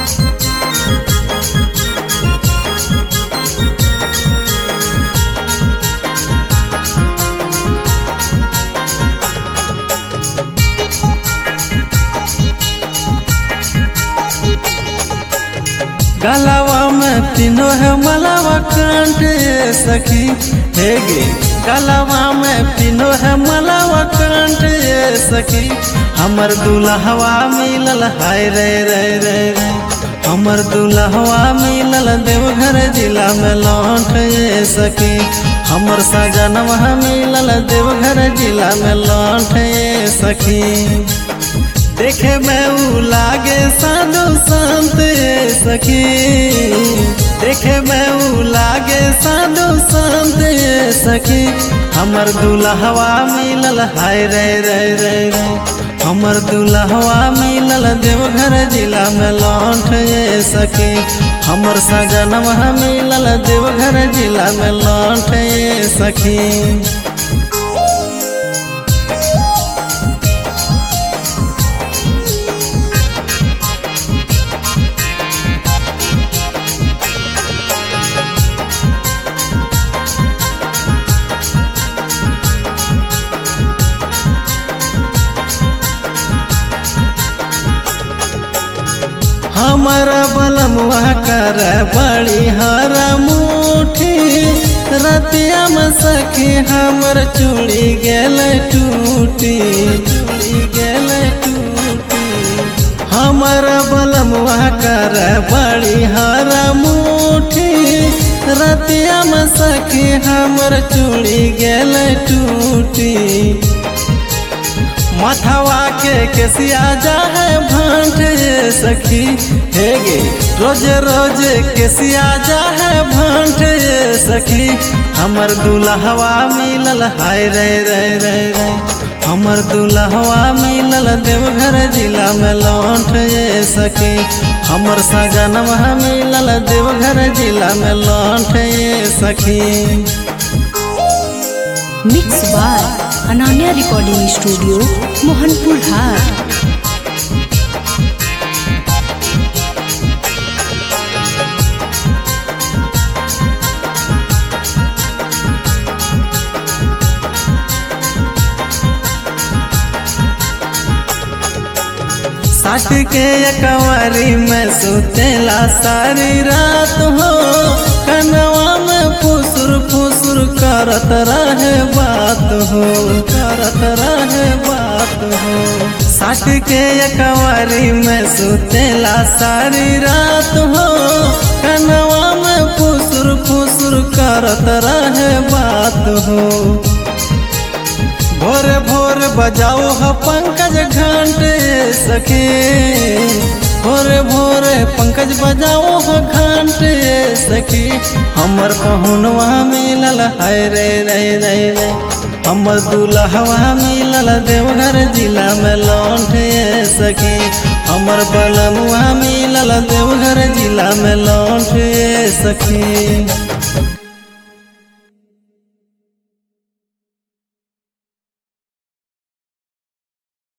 गलवा में पिनो है मलावा कांट सखी हेगे। गलवा में पिनो है मलावा कांट सखी। हमर दुल्हवा मिलल हाय रे रे रे रे। हमर दुल्हवा मिलल देवघर जिला में लौट सखी। हमर सजनवा मिलल देवघर जिला में लौट सखी। देखे में ऊ लागे साधु संत सखी। देखे में ऊ लागे साधु संत सखी। हमर दुल्हवा मिलल हाय रे रे रे रे। हमर दुल्हवा मिलल देवघर जिला में लौट सखी। हमर सजनवा मिलल देवघर जिला में लौट सखी। हमारा बलमुआ कर बड़ी हरा मुठी। रतिया में सखी हमर चूड़ी गेल टूटी। चूड़ी गेल टूटी। हमारा बलमुआ कर बड़ी हरा मुठी। रतिया में सखी हमर चूड़ी गेल टूटी। मथवा के केसिया जा है भांट सखी हेगे। रोज रोज केसिया जा है भांट सखी। हमर दुल्हवा मिलल हाय रे रे रे रे। हमर दुल्हवा मिलल देवघर जिला में लौट सखी। हमर सजनवा मिलल देवघर जिला में लौट सखी। Mix by Ananya recording studio Mohanpur Haat. साट के कवारी में सुतेला सारी रात हो। कनवा में फुसुर फुसुर करत रहे बात हो। करत रहे बात हो। साट के कवारी में सुतेला सारी रात हो। कनवा में फुसुर फुसुर करत रहे बात हो। भोर भोर बजाओ ह पंकज घंटे सखी। भोर भोर पंकज बजाओ ह घंटे सखी। हमर पहुनवा मिलल हाय रे रे रे रे। हमर दुल्हवा मिलल देवघर जिला में लौट सखी। हमर बलमुआ मिलल देवघर जिला में लौट सखी।